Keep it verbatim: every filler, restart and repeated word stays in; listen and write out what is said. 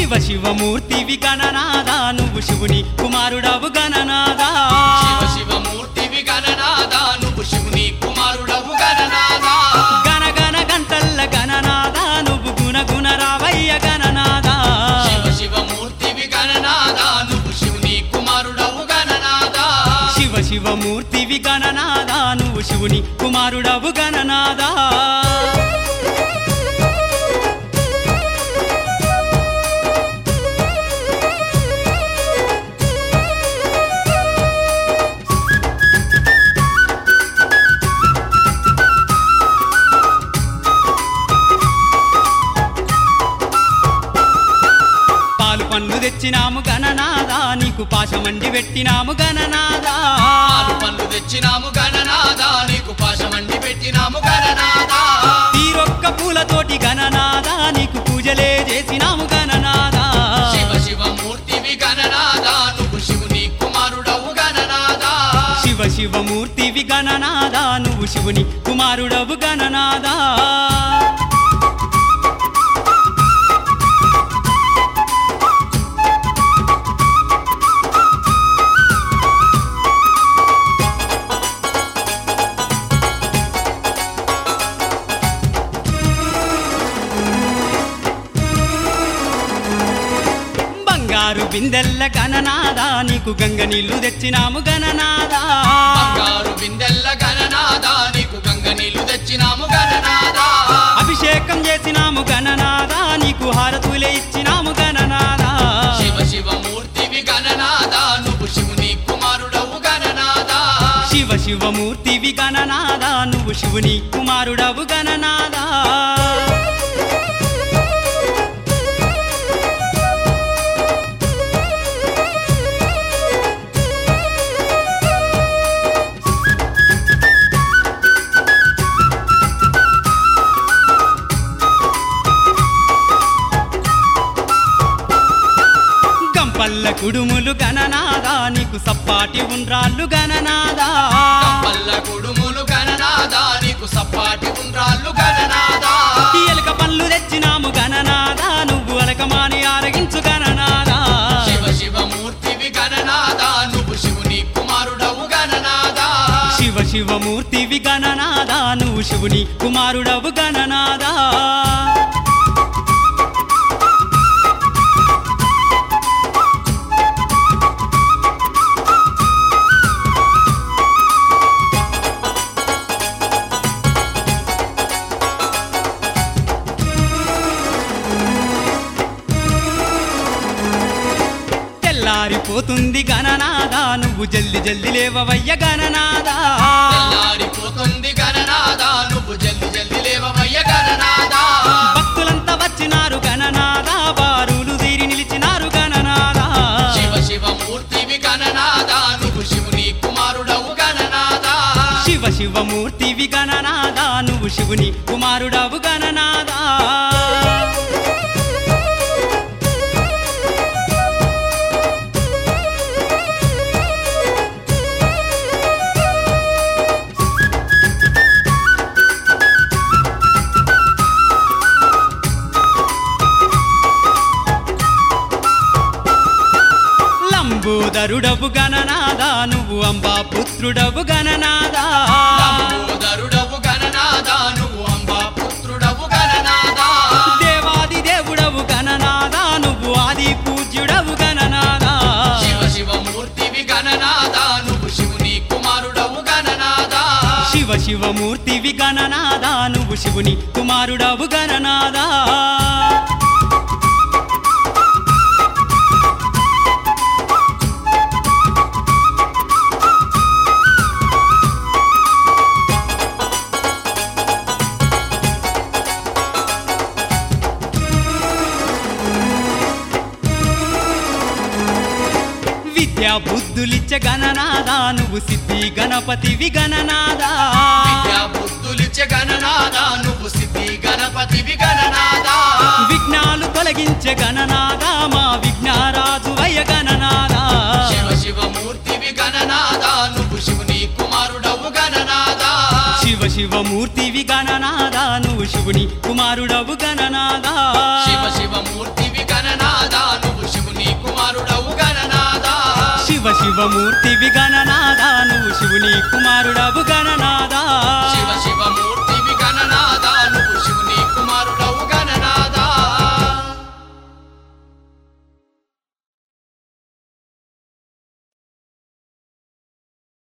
శివ శివమూర్తివి గణనాదా నువ్వు శివుని కుమారుడవు గణనాదా శివ శివమూర్తివి గణనాదా నువ్వు శివుని కుమారుడవు గణనాదా గణ గణ గంటల్ల గణనాదా నువ్వు గుణ గుణ రావయ్య గణనాదా శివ శివమూర్తివి గణనాదా నువ్వు శివుని కుమారుడవు గణనాదా శివ శివమూర్తివి గణనాదా నువ్వు శివుని కుమారుడవు గణనాదా పండ్లు తెచ్చినాము గణనాదా నీకు పాశమండి పెట్టినాము గణనాదా పాలు పండ్లు తెచ్చినాము గణనాదా నీకు పాశమండి పెట్టినాము గణనాదా తీరొక్క పూలతోటి గణనాదా నీకు పూజలే చేసినాము గణనాదా శివ శివమూర్తివి గణనాదా నువ్వు శివుని కుమారుడవు గణనాదా శివ శివమూర్తివి గణనాదా నువ్వు శివుని కుమారుడవు గణనాదా బంగారు బిందెల్ల గణనాదా నీకు గంగ నీళ్లు తెచ్చినాము గణనాదా బంగారు బిందెల్ల గణనాదా నీకు గంగ నీళ్లు తెచ్చినాము గణనాదా అభిషేకం చేసినాము గణనాదా నీకు హారతులే ఇచ్చినాము గణనాదా శివ శివమూర్తివి గణనాదా నువ్వు శివుని కుమారుడవు గణనాదా శివ శివమూర్తివి గణనాదా నువ్వు శివుని కుమారుడవు గణనాదా పల్ల కుడుములు గణనాదా నీకు సప్పాటి ఉండ్రాళ్ళు గణనాదా పల్ల కుడుములు గణనాదా నీకు సప్పాటి ఉండ్రాళ్ళు గణనాదా ఎలక పళ్ళు తెచ్చినాము గణనాదా నువ్వు అలకమాని ఆరగించు గణనాదా శివ శివమూర్తివి గణనాదా నువ్వు శివుని కుమారుడవు గణనాదా శివ శివమూర్తివి గణనాదా నువ్వు శివుని కుమారుడవు గణనాదా తెల్లారిపోతుంది గణనాదా నువ్వు జల్ది జల్ది లేవవయ్య గణనాదా తెల్లారిపోతుంది గణనాదా నువ్వు జల్ది జల్ది లేవవయ్య గణనాదా భక్తులంతా వచ్చినారు గణనాదా బారులు తీరి నిలిచినారు గణనాదా శివ శివమూర్తివి గణనాదా నువ్వు శివుని కుమారుడవు గణనాదా శివ శివమూర్తివి గణనాదా నువ్వు శివుని కుమారుడవు గణనాదా లంబోదరుడవు గణనాదా నువ్వు అంబా పుత్రుడవు గణనాదా లంబోదరుడవు గణనాదా నువ్వు అంబా పుత్రుడవు గణనాదా దేవాది దేవుడవు గణనాదా నువ్వు ఆది పూజ్యుడవు గణనాదా శివ శివమూర్తివి గణనాదా నువ్వు శివుని కుమారుడవు గణనాదా శివ శివమూర్తివి గణనాదా నువ్వు శివుని కుమారుడవు గణనాదా విద్యా బుద్ధులిచ్చే గణనాదా నువ్వు సిద్ధి గణపతివి గణనాదా విద్యా బుద్ధులిచ్చే గణనాదా నువ్వు సిద్ధి గణపతివి గణనాదా విఘ్నాలు తొలగించే గణనాదా మా విఘ్నారాజు వయ్య గణనాదా శివ శివమూర్తివి గణనాదా నువ్వు శివుని కుమారుడవు గణనాదా శివ శివమూర్తివి గణనాదా నువ్వు శివుని కుమారుడవు గణనాదా శివ శివమూర్తివి గణనాదా శివమూర్తివి గణనాదా నువ్వు శివుని కుమారుడవు గణనాదా శివ శివ మూర్తి